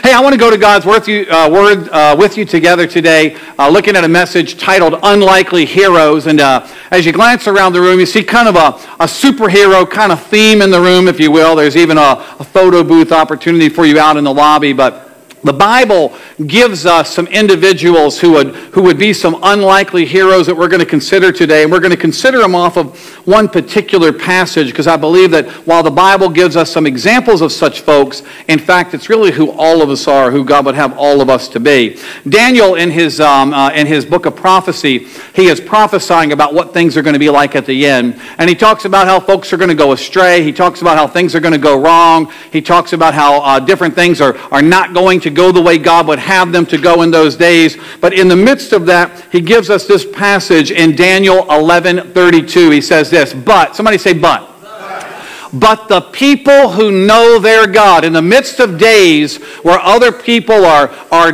Hey, I want to go to God's word with you together today, looking at a message titled Unlikely Heroes. And as you glance around the room, you see kind of a superhero kind of theme in the room, if you will. There's even a photo booth opportunity for you out in the lobby. But the Bible gives us some individuals who would be some unlikely heroes that we're going to consider today. And we're going to consider them off of one particular passage, because I believe that while the Bible gives us some examples of such folks, in fact, it's really who all of us are, who God would have all of us to be. Daniel, in his book of prophecy, he is prophesying about what things are going to be like at the end. And he talks about how folks are going to go astray. He talks about how things are going to go wrong. He talks about how different things are not going to go the way God would have them to go in those days. But in the midst of that, he gives us this passage in Daniel 11:32. He says this, but, somebody say but. But the people who know their God, in the midst of days where other people are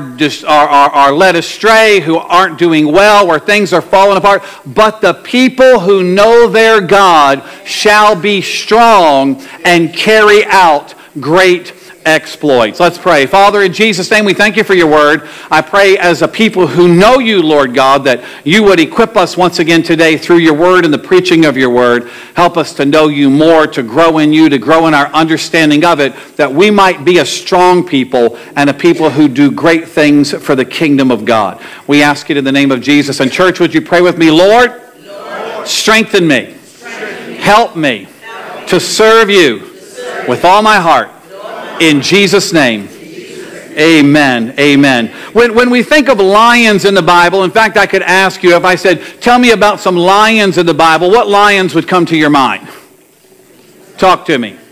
led astray, who aren't doing well, where things are falling apart, but the people who know their God shall be strong and carry out great exploits. Let's pray. Father, in Jesus' name, we thank you for your word. I pray as a people who know you, Lord God, that you would equip us once again today through your word and the preaching of your word. Help us to know you more, to grow in you, to grow in our understanding of it, that we might be a strong people and a people who do great things for the kingdom of God. We ask it in the name of Jesus. And church, would you pray with me? Lord, strengthen me. Help me to serve you with all my heart. In Jesus' name, amen, amen. When we think of lions in the Bible, in fact, I could ask you, if I said, tell me about some lions in the Bible, what lions would come to your mind? Talk to me.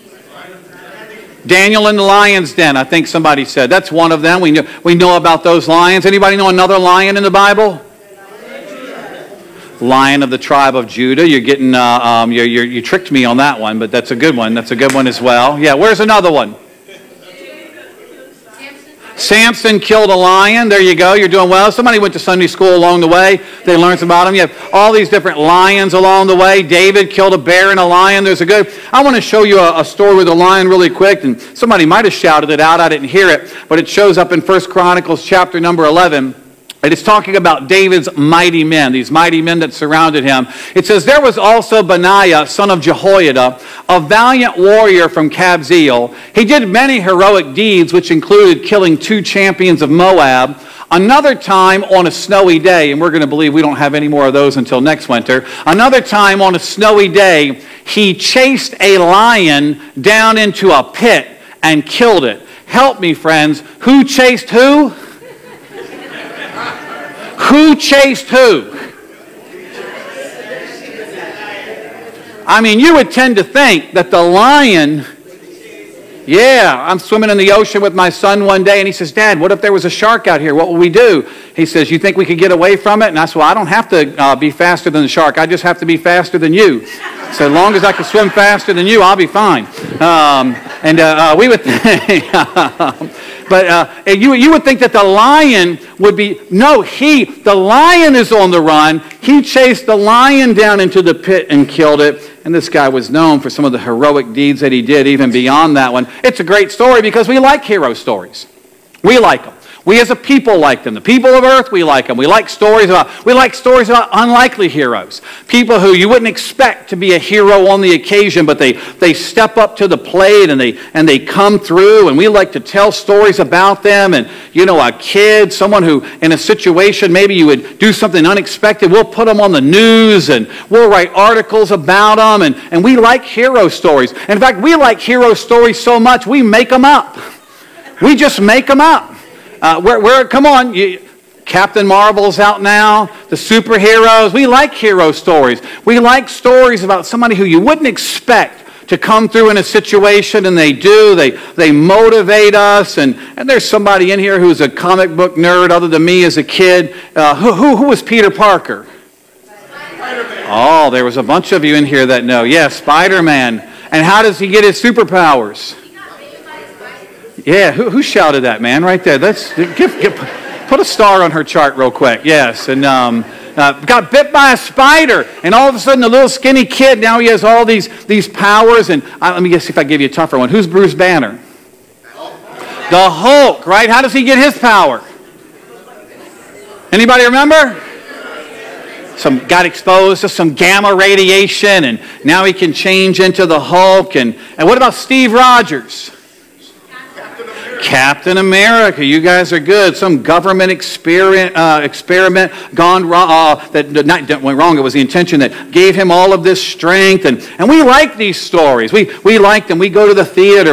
Daniel in the lion's den, I think somebody said. That's one of them. We know about those lions. Anybody know another lion in the Bible? Lion of the tribe of Judah. You're getting, you tricked me on that one, but that's a good one. That's a good one as well. Yeah, where's another one? Samson killed a lion. There you go. You're doing well. Somebody went to Sunday school along the way. They learned about him. You have all these different lions along the way. David killed a bear and a lion. I want to show you a story with a lion really quick. And somebody might have shouted it out. I didn't hear it. But it shows up in 1 Chronicles chapter number 11. And it's talking about David's mighty men, these mighty men that surrounded him. It says, there was also Benaiah, son of Jehoiada, a valiant warrior from Kabzeel. He did many heroic deeds, which included killing 2 champions of Moab. Another time on a snowy day, and we're going to believe we don't have any more of those until next winter. Another time on a snowy day, he chased a lion down into a pit and killed it. Help me, friends. Who chased who? Who chased who? I mean, you would tend to think that the lion... Yeah, I'm swimming in the ocean with my son one day, and he says, Dad, what if there was a shark out here? What will we do? He says, you think we could get away from it? And I said, well, I don't have to be faster than the shark. I just have to be faster than you. So as long as I can swim faster than you, I'll be fine. We would think... But you would think that the lion would be... No, the lion is on the run. He chased the lion down into the pit and killed it. And this guy was known for some of the heroic deeds that he did, even beyond that one. It's a great story because we like hero stories. We like them. We as a people like them. The people of earth, we like them. We like stories about unlikely heroes. People who you wouldn't expect to be a hero on the occasion, but they step up to the plate and they come through, and we like to tell stories about them. And a kid, someone who in a situation maybe you would do something unexpected, we'll put them on the news and we'll write articles about them, and we like hero stories. In fact, we like hero stories so much we make them up. We just make them up. Come on, Captain Marvel's out now, the superheroes. We like hero stories. We like stories about somebody who you wouldn't expect to come through in a situation, and they do. They motivate us, and there's somebody in here who's a comic book nerd other than me as a kid. Who was Peter Parker? Spider-Man. Oh, there was a bunch of you in here that know. Yeah, Spider-Man. And how does he get his superpowers? Yeah, who shouted that, man? Right there. Let's put a star on her chart real quick. Yes, and got bit by a spider, and all of a sudden, the little skinny kid, now he has all these powers. And let me guess if I give you a tougher one. Who's Bruce Banner? The Hulk, right? How does he get his power? Anybody remember? Got exposed to some gamma radiation, and now he can change into the Hulk. And what about Steve Rogers? Captain America. You guys are good. Some government experiment gone wrong. That went wrong. It was the intention that gave him all of this strength. And we like these stories. We like them. We go to the theater.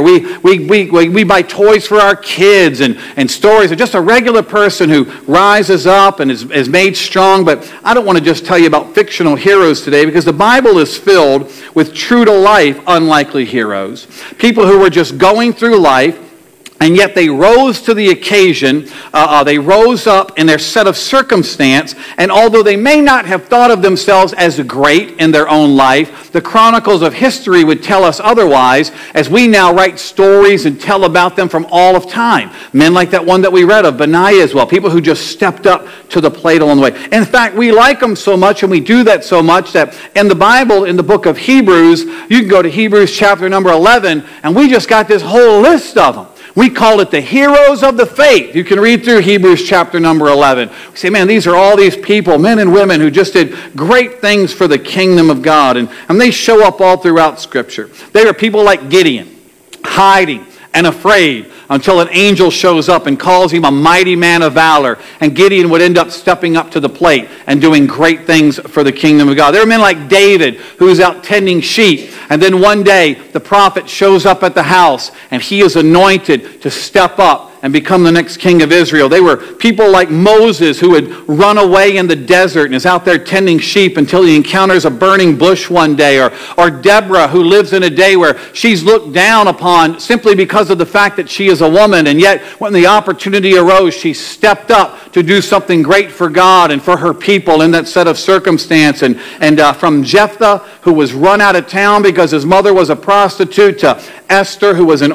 We buy toys for our kids and stories of just a regular person who rises up and is made strong. But I don't want to just tell you about fictional heroes today, because the Bible is filled with true-to-life unlikely heroes. People who were just going through life, and yet they rose to the occasion. They rose up in their set of circumstance. And although they may not have thought of themselves as great in their own life, the chronicles of history would tell us otherwise, as we now write stories and tell about them from all of time. Men like that one that we read of, Benaiah as well. People who just stepped up to the plate along the way. In fact, we like them so much, and we do that so much, that in the Bible, in the book of Hebrews, you can go to Hebrews chapter number 11, and we just got this whole list of them. We call it the heroes of the faith. You can read through Hebrews chapter number 11. We say, man, these are all these people, men and women, who just did great things for the kingdom of God. And they show up all throughout Scripture. They were people like Gideon, hiding and afraid until an angel shows up and calls him a mighty man of valor. And Gideon would end up stepping up to the plate and doing great things for the kingdom of God. There were men like David, who was out tending sheep. And then one day, the prophet shows up at the house, and he is anointed to step up and become the next king of Israel. They were people like Moses, who had run away in the desert and is out there tending sheep until he encounters a burning bush one day. Or Deborah, who lives in a day where she's looked down upon simply because of the fact that she is a woman. And yet, when the opportunity arose, she stepped up to do something great for God and for her people in that set of circumstance. And from Jephthah, who was run out of town because his mother was a prostitute, to Esther, who was an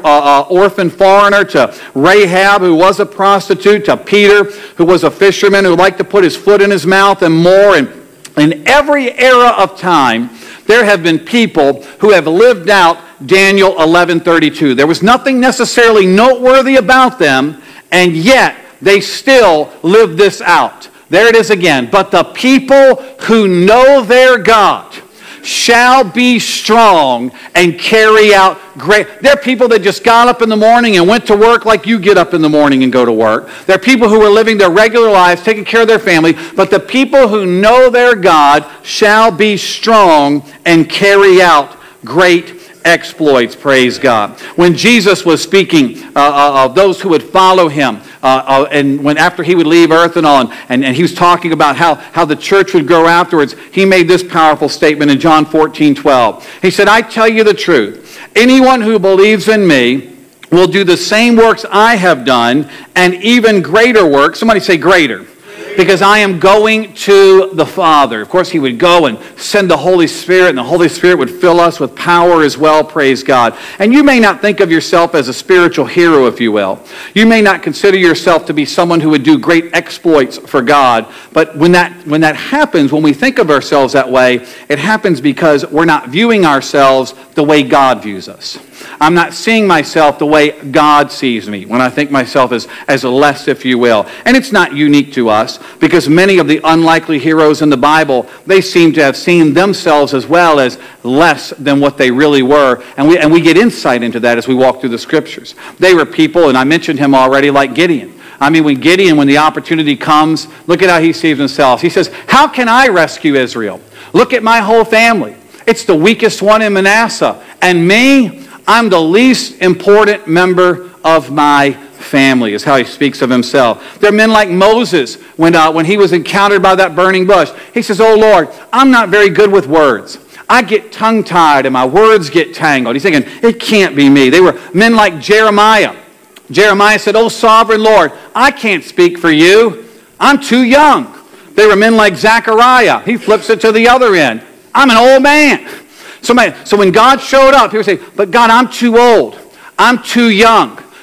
orphan foreigner, to Rahab, who was a prostitute, to Peter, who was a fisherman who liked to put his foot in his mouth, and more. And in every era of time, there have been people who have lived out Daniel 11:32. There was nothing necessarily noteworthy about them, and yet they still lived this out. There it is again. But the people who know their God shall be strong and carry out great. There are people that just got up in the morning and went to work like you get up in the morning and go to work. There are people who are living their regular lives, taking care of their family. But the people who know their God shall be strong and carry out great exploits. Praise God. When Jesus was speaking of those who would follow him, and when after he would leave earth and all, and he was talking about how the church would grow afterwards, he made this powerful statement in John 14:12. He said, I tell you the truth, anyone who believes in me will do the same works I have done, and even greater works. Somebody say greater. Because I am going to the Father. Of course, he would go and send the Holy Spirit, and the Holy Spirit would fill us with power as well, praise God. And you may not think of yourself as a spiritual hero, if you will. You may not consider yourself to be someone who would do great exploits for God. But when that happens, when we think of ourselves that way, it happens because we're not viewing ourselves the way God views us. I'm not seeing myself the way God sees me when I think myself as less, if you will. And it's not unique to us, because many of the unlikely heroes in the Bible, they seem to have seen themselves as well as less than what they really were. And we get insight into that as we walk through the Scriptures. They were people, and I mentioned him already, like Gideon. I mean, when the opportunity comes, look at how he sees himself. He says, how can I rescue Israel? Look at my whole family. It's the weakest one in Manasseh. And me, I'm the least important member of my family, is how he speaks of himself. There are men like Moses, when he was encountered by that burning bush. He says, oh Lord, I'm not very good with words. I get tongue-tied and my words get tangled. He's thinking, it can't be me. They were men like Jeremiah. Jeremiah said, oh sovereign Lord, I can't speak for you. I'm too young. They were men like Zechariah. He flips it to the other end. I'm an old man. So when God showed up, he would say, but God, I'm too old. I'm too young.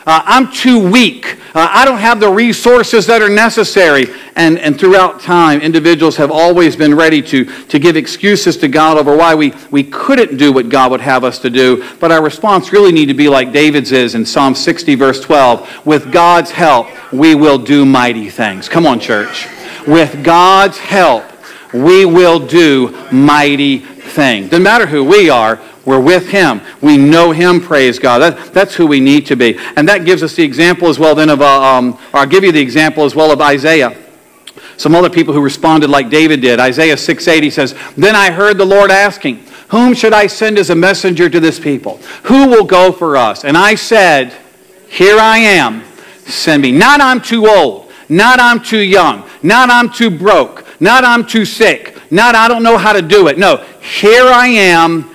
I'm too weak. I don't have the resources that are necessary. And throughout time, individuals have always been ready to give excuses to God over why we couldn't do what God would have us to do. But our response really need to be like David's is in Psalm 60, verse 12. With God's help, we will do mighty things. Come on, church. With God's help, we will do mighty things. Doesn't matter who we are. We're with Him. We know Him, praise God. That's who we need to be. And that gives us the example as well then of, or I'll give you the example as well of Isaiah. Some other people who responded like David did. Isaiah 6:8 says, Then I heard the Lord asking, Whom should I send as a messenger to this people? Who will go for us? And I said, Here I am, send me. Not I'm too old, not I'm too young, not I'm too broke, not I'm too sick, not I don't know how to do it. No, here I am,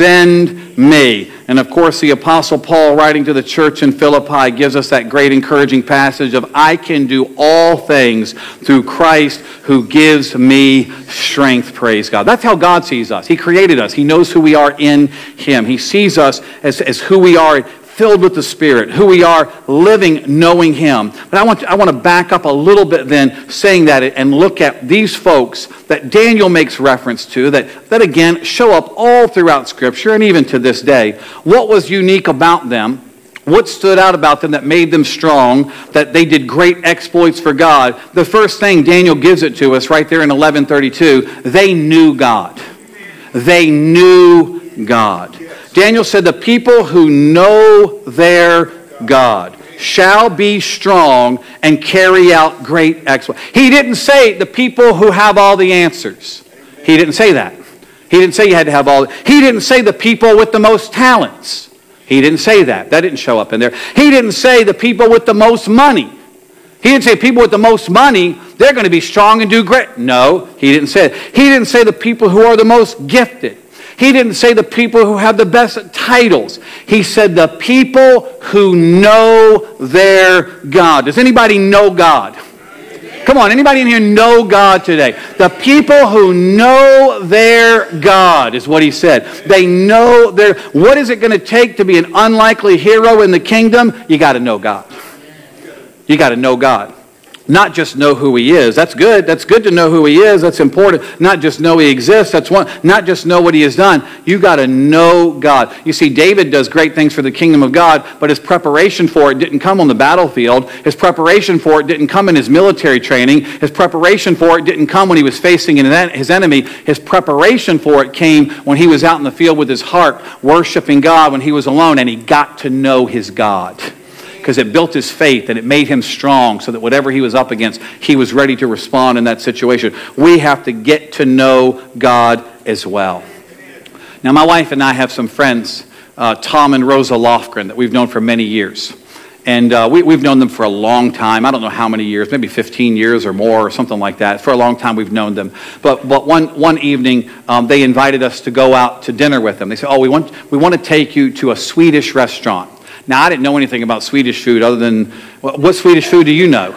send me. And of course, the Apostle Paul, writing to the church in Philippi, gives us that great encouraging passage of, I can do all things through Christ who gives me strength, praise God. That's how God sees us. He created us. He knows who we are in Him. He sees us as who we are, filled with the Spirit, who we are living knowing Him. But I want to back up a little bit then, saying that and look at these folks that Daniel makes reference to, that again show up all throughout Scripture and even to this day. What was unique about them? What stood out about them that made them strong, that they did great exploits for God? The first thing, Daniel gives it to us right there in 11:32, they knew God. They knew God. Daniel said, the people who know their God shall be strong and carry out great exploits. He didn't say the people who have all the answers. He didn't say that. He didn't say you had to have all. He didn't say the people with the most talents. He didn't say that. That didn't show up in there. He didn't say the people with the most money. He didn't say people with the most money, they're going to be strong and do great. No, he didn't say it. He didn't say the people who are the most gifted. He didn't say the people who have the best titles. He said the people who know their God. Does anybody know God? Come on, anybody in here know God today? The people who know their God is what he said. They know their... What is it going to take to be an unlikely hero in the kingdom? You got to know God. You got to know God. Not just know who He is. That's good. That's good to know who He is. That's important. Not just know He exists. That's one. Not just know what He has done. You got to know God. You see, David does great things for the kingdom of God, but his preparation for it didn't come on the battlefield. His preparation for it didn't come in his military training. His preparation for it didn't come when he was facing his enemy. His preparation for it came when he was out in the field with his heart, worshiping God when he was alone, and he got to know his God. Because it built his faith and it made him strong so that whatever he was up against, he was ready to respond in that situation. We have to get to know God as well. Now, my wife and I have some friends, Tom and Rosa Lofgren, that we've known for many years. And we've known them for a long time. I don't know how many years, maybe 15 years or more or something like that. For a long time we've known them. But one evening they invited us to go out to dinner with them. They said, we want to take you to a Swedish restaurant. Now, I didn't know anything about Swedish food other than, what Swedish food do you know?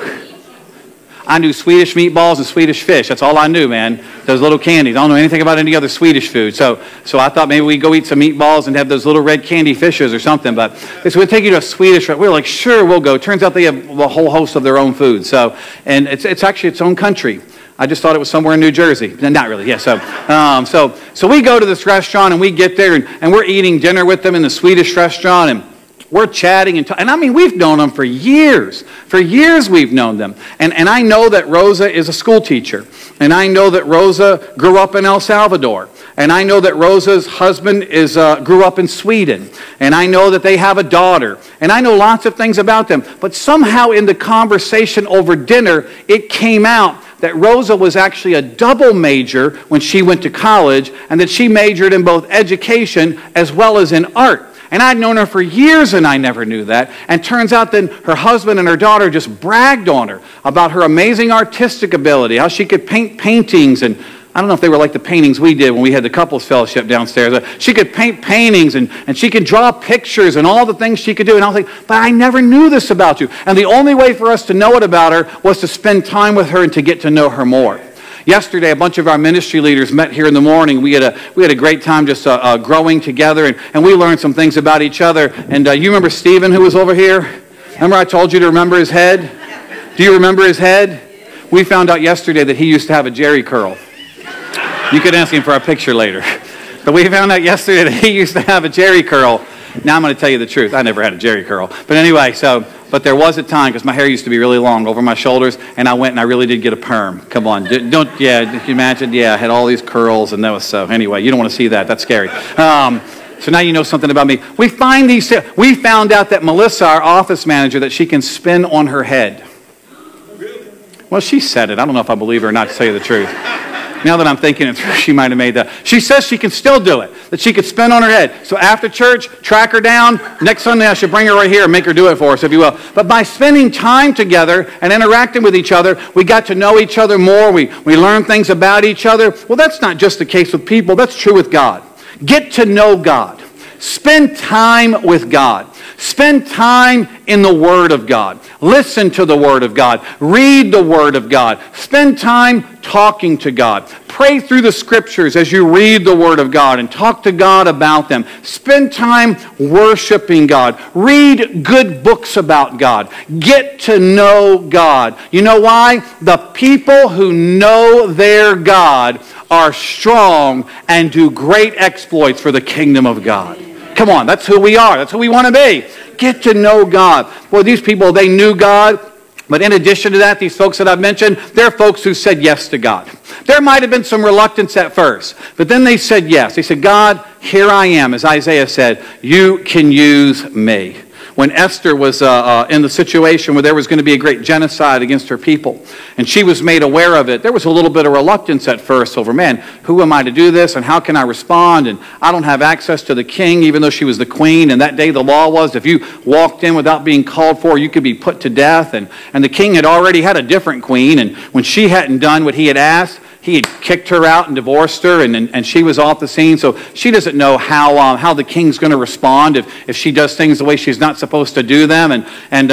I knew Swedish meatballs and Swedish fish. That's all I knew, man. Those little candies. I don't know anything about any other Swedish food. So I thought maybe we'd go eat some meatballs and have those little red candy fishes or something. But so we'll take you to a Swedish restaurant. We were like, sure, we'll go. Turns out they have a whole host of their own food. And it's actually its own country. I just thought it was somewhere in New Jersey. Not really, yeah. So we go to this restaurant and we get there and we're eating dinner with them in the Swedish restaurant and we're chatting and I mean, we've known them for years. For years we've known them. And I know that Rosa is a school teacher. And I know that Rosa grew up in El Salvador. And I know that Rosa's husband grew up in Sweden. And I know that they have a daughter. And I know lots of things about them. But somehow in the conversation over dinner, it came out that Rosa was actually a double major when she went to college, and that she majored in both education as well as in art. And I'd known her for years and I never knew that. And turns out then her husband and her daughter just bragged on her about her amazing artistic ability, how she could paint paintings. And I don't know if they were like the paintings we did when we had the couples fellowship downstairs. She could paint paintings and she could draw pictures and all the things she could do. And I was like, but I never knew this about you. And the only way for us to know it about her was to spend time with her and to get to know her more. Yesterday, a bunch of our ministry leaders met here in the morning. We had a great time just growing together, and we learned some things about each other. And you remember Stephen, who was over here? Remember I told you to remember his head? Do you remember his head? We found out yesterday that he used to have a Jerry curl. You could ask him for a picture later. But we found out yesterday that he used to have a Jerry curl. Now I'm going to tell you the truth. I never had a Jerry curl. But anyway, but there was a time, because my hair used to be really long over my shoulders, and I went and I really did get a perm. Come on. Did you imagine? Yeah, I had all these curls, and that was so. Anyway, you don't want to see that. That's scary. So now you know something about me. We found out that Melissa, our office manager, that she can spin on her head. Well, she said it. I don't know if I believe her or not, to tell you the truth. Now that I'm thinking it through, she might have made that. She says she can still do it, that she could spin on her head. So after church, track her down. Next Sunday, I should bring her right here and make her do it for us, if you will. But by spending time together and interacting with each other, we got to know each other more. We learned things about each other. Well, that's not just the case with people. That's true with God. Get to know God. Spend time with God. Spend time in the Word of God. Listen to the Word of God. Read the Word of God. Spend time talking to God. Pray through the Scriptures as you read the Word of God and talk to God about them. Spend time worshiping God. Read good books about God. Get to know God. You know why? The people who know their God are strong and do great exploits for the kingdom of God. Come on, that's who we are. That's who we want to be. Get to know God. Well, these people, they knew God. But in addition to that, these folks that I've mentioned, they're folks who said yes to God. There might have been some reluctance at first, but then they said yes. They said, God, here I am. As Isaiah said, you can use me. When Esther was in the situation where there was going to be a great genocide against her people, and she was made aware of it, there was a little bit of reluctance at first over, man, who am I to do this, and how can I respond, and I don't have access to the king, even though she was the queen, and that day the law was if you walked in without being called for, you could be put to death, and the king had already had a different queen, and when she hadn't done what he had asked, he had kicked her out and divorced her, and she was off the scene. So she doesn't know how the king's going to respond if she does things the way she's not supposed to do them.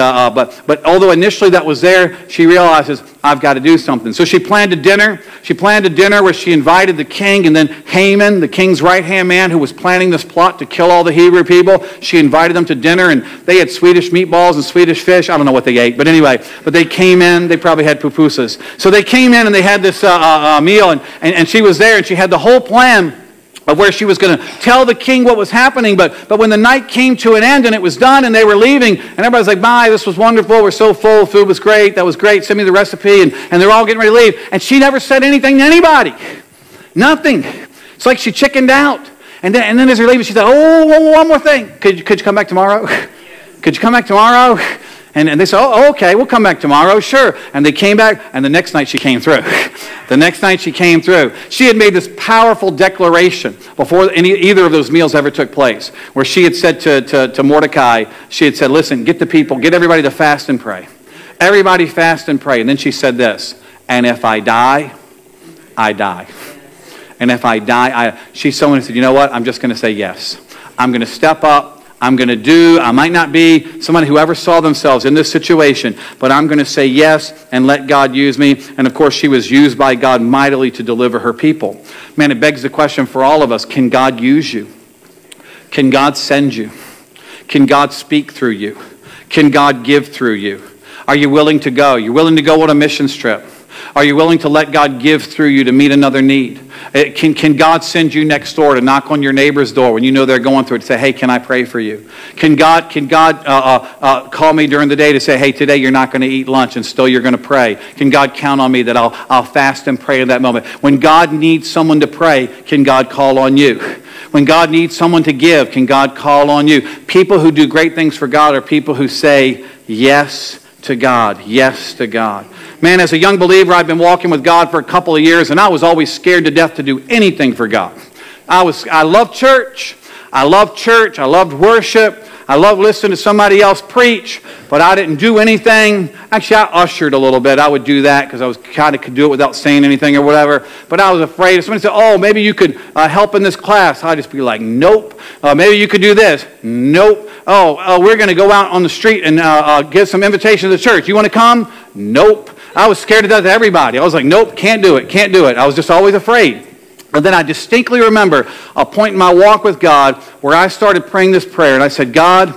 But although initially that was there, she realizes, I've got to do something. So she planned a dinner. She planned a dinner where she invited the king, and then Haman, the king's right-hand man who was planning this plot to kill all the Hebrew people, she invited them to dinner, and they had Swedish meatballs and Swedish fish. I don't know what they ate, but anyway. But they came in. They probably had pupusas. So they came in, and they had this meal, and she was there, and she had the whole plan of where she was going to tell the king what was happening. But when the night came to an end and it was done and they were leaving, and everybody's like, bye, this was wonderful, we're so full, food was great, that was great, send me the recipe, and they're all getting ready to leave. And she never said anything to anybody. Nothing. It's like she chickened out. And then as they're leaving, she said, oh, one more thing. Could you come back tomorrow? Could you come back tomorrow? And they said, oh, okay, we'll come back tomorrow, sure. And they came back, and the next night she came through. The next night she came through. She had made this powerful declaration before either of those meals ever took place, where she had said to Mordecai, she had said, listen, get everybody to fast and pray. Everybody fast and pray. And then she said this, and if I die, I die. And if I die, she's someone who said, you know what, I'm just going to say yes. I'm going to step up. I might not be somebody who ever saw themselves in this situation, but I'm going to say yes and let God use me. And of course, she was used by God mightily to deliver her people. Man, it begs the question for all of us, can God use you? Can God send you? Can God speak through you? Can God give through you? Are you willing to go? You're willing to go on a mission trip? Are you willing to let God give through you to meet another need? Can God send you next door to knock on your neighbor's door when you know they're going through it to say, hey, can I pray for you? Can God call me during the day to say, hey, today you're not going to eat lunch and still you're going to pray? Can God count on me that I'll fast and pray in that moment? When God needs someone to pray, can God call on you? When God needs someone to give, can God call on you? People who do great things for God are people who say yes to God, yes to God. Man, as a young believer, I've been walking with God for a couple of years, and I was always scared to death to do anything for God. I loved church. I loved worship. I loved listening to somebody else preach, but I didn't do anything. Actually, I ushered a little bit. I would do that because I was kind of could do it without saying anything or whatever. But I was afraid. If somebody said, oh, maybe you could help in this class, I'd just be like, nope. Maybe you could do this. Nope. Oh, we're going to go out on the street and give some invitation to the church. You want to come? Nope. I was scared to death of everybody. I was like, nope, can't do it. I was just always afraid. And then I distinctly remember a point in my walk with God where I started praying this prayer. And I said, God,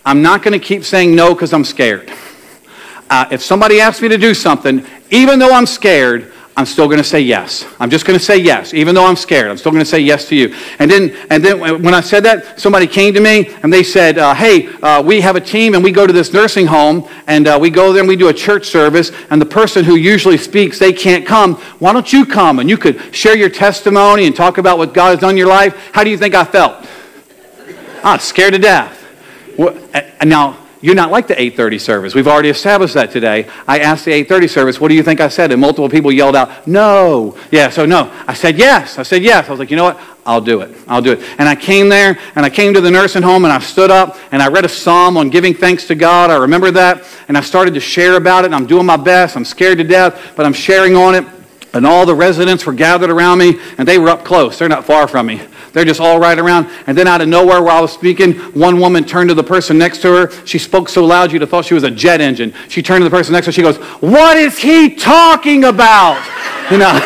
I'm not going to keep saying no because I'm scared. If somebody asks me to do something, even though I'm scared, I'm still going to say yes. I'm just going to say yes, even though I'm scared. I'm still going to say yes to you. And then when I said that, somebody came to me and they said, hey, we have a team and we go to this nursing home and we go there and we do a church service and the person who usually speaks, they can't come. Why don't you come and you could share your testimony and talk about what God has done in your life? How do you think I felt? I was scared to death. And now, you're not like the 8:30 service. We've already established that today. I asked the 8:30 service, what do you think I said? And multiple people yelled out, no. Yeah, so no. I said yes. I was like, you know what? I'll do it. And I came there, and I came to the nursing home, and I stood up, and I read a psalm on giving thanks to God. I remember that, and I started to share about it, and I'm doing my best. I'm scared to death, but I'm sharing on it. And all the residents were gathered around me, and they were up close. They're not far from me. They're just all right around. And then out of nowhere, while I was speaking, one woman turned to the person next to her. She spoke so loud, you'd have thought she was a jet engine. She turned to the person next to her. She goes, what is he talking about? You know.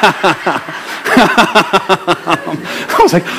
I was like,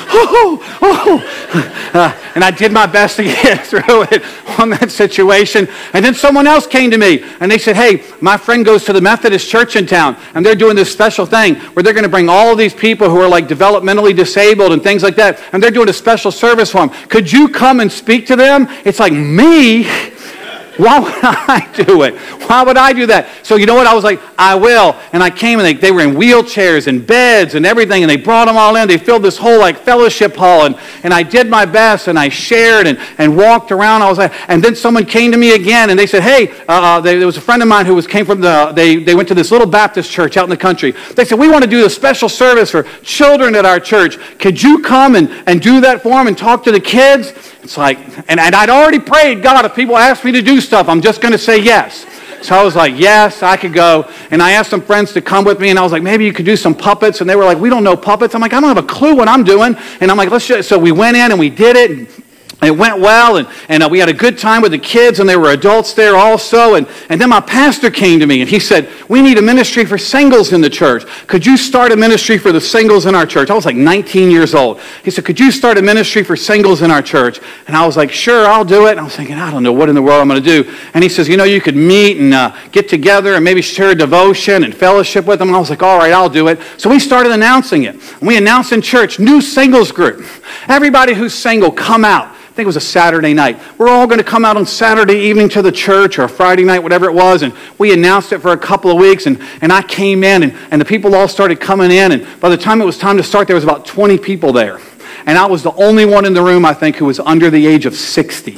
and I did my best to get through it on that situation. And then someone else came to me, and they said, hey, my friend goes to the Methodist church in town, and they're doing this special thing where they're going to bring all these people who are like developmentally disabled and things like that, and they're doing a special service for them. Could you come and speak to them? It's like, me? Why would I do it? Why would I do that? So you know what? I was like, I will. And I came and they were in wheelchairs and beds and everything, and they brought them all in. They filled this whole like fellowship hall, and I did my best, and I shared and walked around. I was like, and then someone came to me again, and they said, hey, there was a friend of mine who came from they went to this little Baptist church out in the country. They said, we want to do a special service for children at our church. Could you come and do that for them and talk to the kids? It's like, and I'd already prayed, God, if people ask me to do stuff, I'm just going to say yes. So I was like, yes, I could go. And I asked some friends to come with me, and I was like, maybe you could do some puppets. And they were like, we don't know puppets. I'm like, I don't have a clue what I'm doing. And I'm like, let's just. So we went in and we did it. And it went well, and we had a good time with the kids, and there were adults there also. And then my pastor came to me, and he said, we need a ministry for singles in the church. Could you start a ministry for the singles in our church? I was like 19 years old. He said, could you start a ministry for singles in our church? And I was like, sure, I'll do it. And I was thinking, I don't know what in the world I'm going to do. And he says, you know, you could meet and get together and maybe share a devotion and fellowship with them. And I was like, all right, I'll do it. So we started announcing it. And we announced in church, new singles group. Everybody who's single, come out. I think it was a Saturday night. We're all going to come out on Saturday evening to the church or Friday night, whatever it was, and we announced it for a couple of weeks, and I came in, and the people all started coming in, and by the time it was time to start, there was about 20 people there. And I was the only one in the room, I think, who was under the age of 60.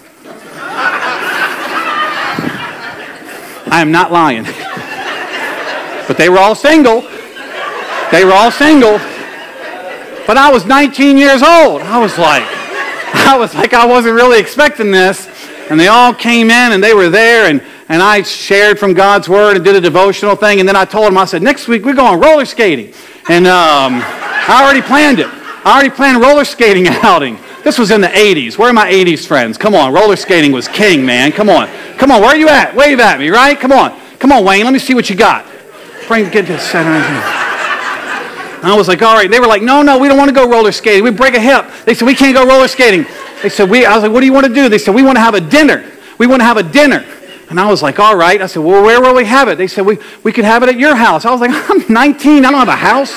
I am not lying. But they were all single. But I was 19 years old. I was like, I wasn't really expecting this. And they all came in, and they were there, and I shared from God's Word and did a devotional thing. And then I told them, I said, next week we're going roller skating. And I already planned it. I already planned roller skating outing. This was in the 80s. Where are my 80s friends? Come on, roller skating was king, man. Come on, where are you at? Wave at me, right? Come on, Wayne, let me see what you got. Get this center. I was like, all right. They were like, no, we don't want to go roller skating. We break a hip. They said, we can't go roller skating. They said, I was like, what do you want to do? They said, we want to have a dinner. And I was like, all right. I said, well, where will we have it? They said, we could have it at your house. I was like, I'm 19. I don't have a house.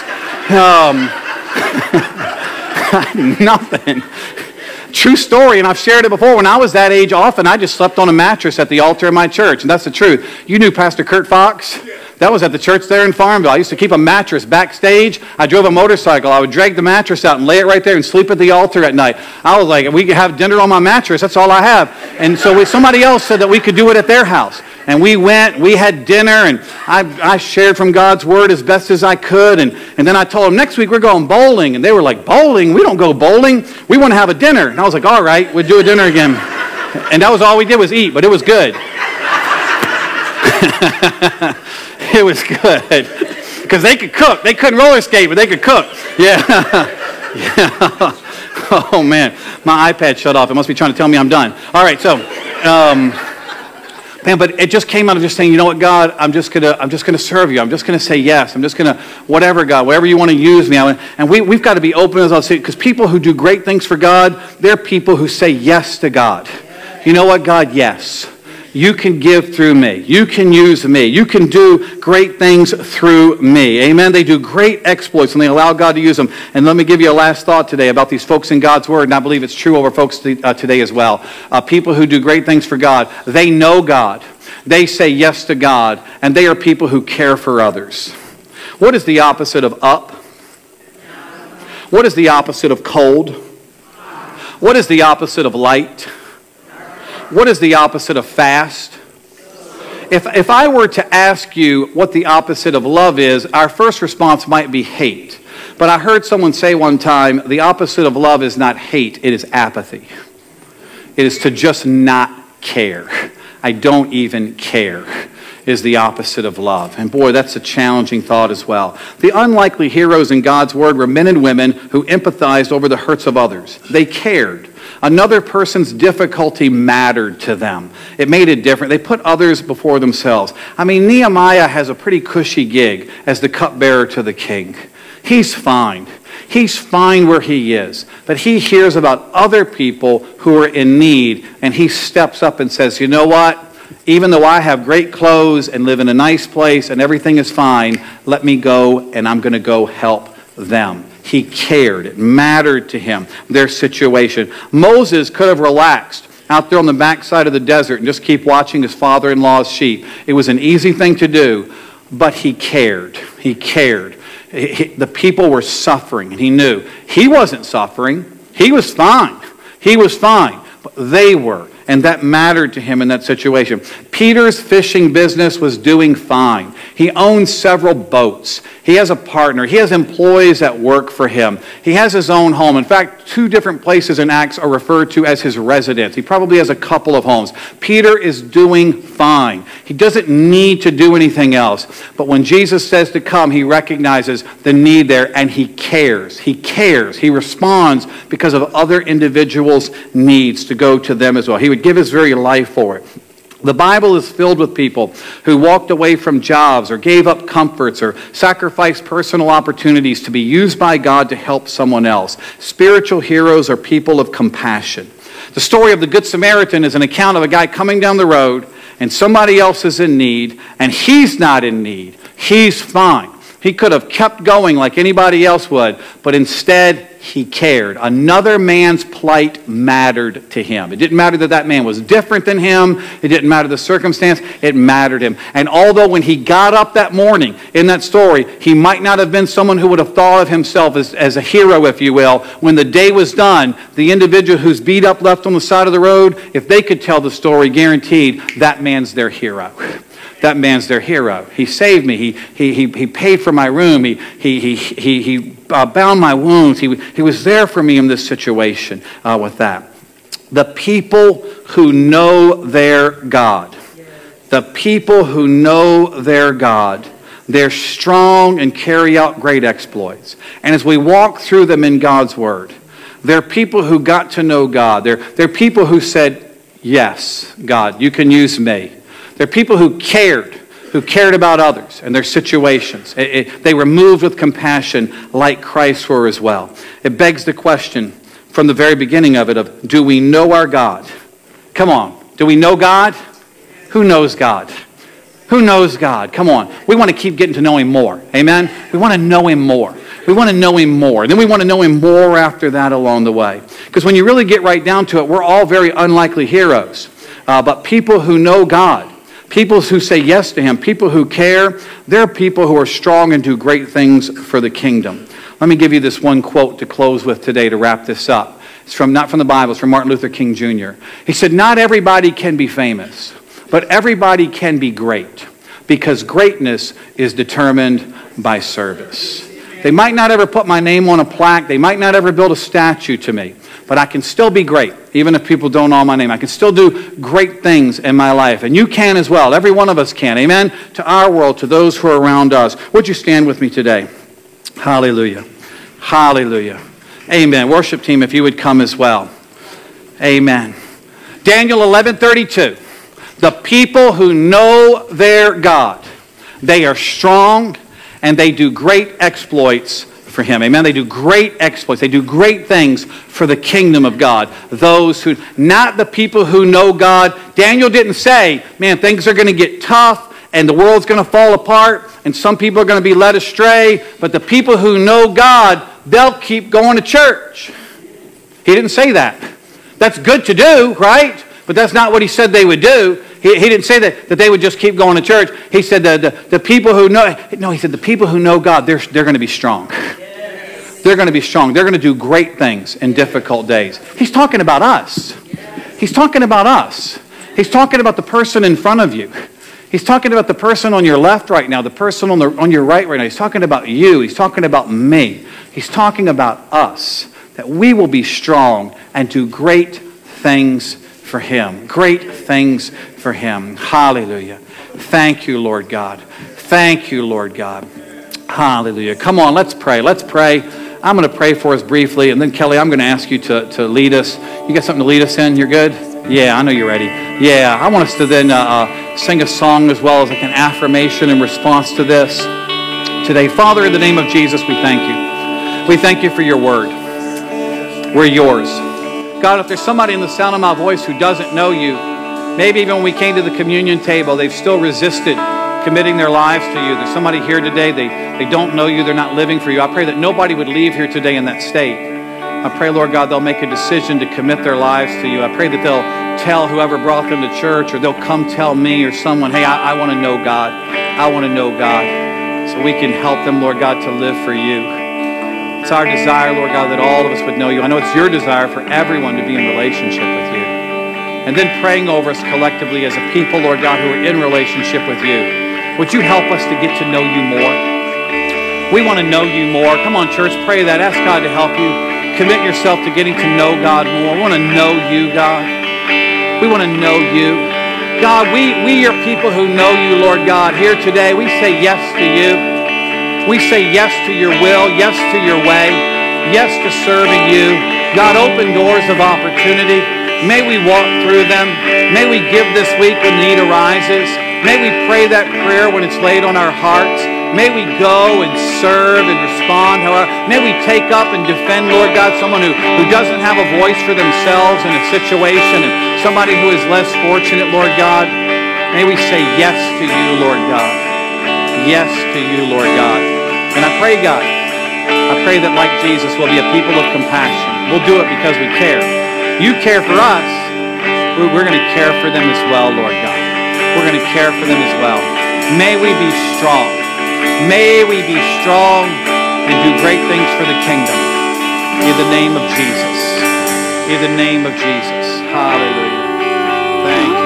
Nothing. True story, and I've shared it before. When I was that age, often I just slept on a mattress at the altar of my church, and that's the truth. You knew Pastor Kurt Fox? That was at the church there in Farmville. I used to keep a mattress backstage. I drove a motorcycle. I would drag the mattress out and lay it right there and sleep at the altar at night. I was like, we could have dinner on my mattress. That's all I have. And so somebody else said that we could do it at their house. And we went, we had dinner, and I shared from God's Word as best as I could. And then I told them, next week we're going bowling. And they were like, bowling? We don't go bowling. We want to have a dinner. And I was like, all right, we'll do a dinner again. And that was all we did was eat, but it was good. It was good. Because they could cook. They couldn't roller skate, but they could cook. Yeah. Oh, man. My iPad shut off. It must be trying to tell me I'm done. All right, so... man, but it just came out of just saying, you know what, God, I'm just gonna serve you. I'm just gonna say yes. I'm just gonna whatever, God, whatever you want to use me. And we've got to be open, as I'll say, because people who do great things for God, they're people who say yes to God. You know what, God? Yes. You can give through me. You can use me. You can do great things through me. Amen? They do great exploits and they allow God to use them. And let me give you a last thought today about these folks in God's Word, and I believe it's true over folks today as well. People who do great things for God, they know God. They say yes to God, and they are people who care for others. What is the opposite of up? What is the opposite of cold? What is the opposite of light? What is the opposite of fast? If I were to ask you what the opposite of love is, our first response might be hate. But I heard someone say one time, the opposite of love is not hate, it is apathy. It is to just not care. I don't even care is the opposite of love. And boy, that's a challenging thought as well. The unlikely heroes in God's Word were men and women who empathized over the hurts of others. They cared. Another person's difficulty mattered to them. It made it different. They put others before themselves. I mean, Nehemiah has a pretty cushy gig as the cupbearer to the king. He's fine. He's fine where he is. But he hears about other people who are in need, and he steps up and says, you know what? Even though I have great clothes and live in a nice place and everything is fine, let me go and I'm going to go help them. He cared. It mattered to him, their situation. Moses could have relaxed out there on the backside of the desert and just keep watching his father-in-law's sheep. It was an easy thing to do, but he cared. He cared. The people were suffering, and he knew. He wasn't suffering. He was fine. He was fine, but they were. And that mattered to him in that situation. Peter's fishing business was doing fine. He owns several boats. He has a partner. He has employees that work for him. He has his own home. In fact, 2 different places in Acts are referred to as his residence. He probably has a couple of homes. Peter is doing fine. He doesn't need to do anything else. But when Jesus says to come, he recognizes the need there, and he cares. He cares. He responds because of other individuals' needs to go to them as well. He would give his very life for it. The Bible is filled with people who walked away from jobs or gave up comforts or sacrificed personal opportunities to be used by God to help someone else. Spiritual heroes are people of compassion. The story of the Good Samaritan is an account of a guy coming down the road and somebody else is in need, and he's not in need. He's fine. He could have kept going like anybody else would, but instead he cared. Another man's plight mattered to him. It didn't matter that that man was different than him. It didn't matter the circumstance. It mattered him. And although when he got up that morning in that story, he might not have been someone who would have thought of himself as a hero, if you will, when the day was done, the individual who's beat up left on the side of the road, if they could tell the story, guaranteed that man's their hero. That man's their hero. He saved me. He paid for my room. He bound my wounds. He was there for me in this situation with that. The people who know their God. The people who know their God. They're strong and carry out great exploits. And as we walk through them in God's Word, they're people who got to know God. They're people who said, yes, God, you can use me. They're people who cared about others and their situations. They were moved with compassion like Christ were as well. It begs the question from the very beginning of it of, do we know our God? Come on. Do we know God? Who knows God? Who knows God? Come on. We want to keep getting to know Him more. Amen? We want to know Him more. We want to know Him more. And then we want to know Him more after that along the way. Because when you really get right down to it, we're all very unlikely heroes. But people who know God, people who say yes to Him, people who care, they're people who are strong and do great things for the kingdom. Let me give you this one quote to close with today to wrap this up. It's not from the Bible, it's from Martin Luther King Jr. He said, not everybody can be famous, but everybody can be great, because greatness is determined by service. They might not ever put my name on a plaque, they might not ever build a statue to me, but I can still be great, even if people don't know my name. I can still do great things in my life. And you can as well. Every one of us can. Amen? To our world, to those who are around us. Would you stand with me today? Hallelujah. Hallelujah. Amen. Worship team, if you would come as well. Amen. Daniel 11:32. The people who know their God, they are strong and they do great exploits for him. Amen. They do great exploits. They do great things for the kingdom of God. Those who, not the people who know God. Daniel didn't say, man, things are going to get tough and the world's going to fall apart and some people are going to be led astray. But the people who know God, they'll keep going to church. He didn't say that. That's good to do, right? But that's not what he said they would do. He didn't say that they would just keep going to church. He said that the people who know, no, he said the people who know God, they're going to be strong. They're going to be strong. They're going to do great things in difficult days. He's talking about us. He's talking about us. He's talking about the person in front of you. He's talking about the person on your left right now, the person on your right now. He's talking about you. He's talking about me. He's talking about us, that we will be strong and do great things for him. Great things for him. Hallelujah. Thank you, Lord God. Thank you, Lord God. Hallelujah. Come on, let's pray. Let's pray. I'm going to pray for us briefly, and then Kelly, I'm going to ask you to lead us. You got something to lead us in? You're good? Yeah, I know you're ready. Yeah, I want us to then sing a song as well as like an affirmation in response to this today. Father, in the name of Jesus, we thank you. We thank you for your word. We're yours. God, if there's somebody in the sound of my voice who doesn't know you, maybe even when we came to the communion table, they've still resisted committing their lives to you. There's somebody here today, they don't know you, they're not living for you. I pray that nobody would leave here today in that state. I pray, Lord God, they'll make a decision to commit their lives to you. I pray that they'll tell whoever brought them to church, or they'll come tell me or someone, hey, I want to know God. I want to know God. So we can help them, Lord God, to live for you. It's our desire, Lord God, that all of us would know you. I know it's your desire for everyone to be in relationship with you. And then praying over us collectively as a people, Lord God, who are in relationship with you. Would you help us to get to know you more? We want to know you more. Come on, church, pray that. Ask God to help you. Commit yourself to getting to know God more. We want to know you, God. We want to know you. God, we are people who know you, Lord God. Here today, we say yes to you. We say yes to your will, yes to your way, yes to serving you. God, open doors of opportunity. May we walk through them. May we give this week when need arises. May we pray that prayer when it's laid on our hearts. May we go and serve and respond. However, may we take up and defend, Lord God, someone who doesn't have a voice for themselves in a situation, and somebody who is less fortunate, Lord God. May we say yes to you, Lord God. Yes to you, Lord God. And I pray, God, I pray that like Jesus, we'll be a people of compassion. We'll do it because we care. You care for us. We're going to care for them as well, Lord God. We're going to care for them as well. May we be strong. May we be strong and do great things for the kingdom. In the name of Jesus. In the name of Jesus. Hallelujah. Thank you.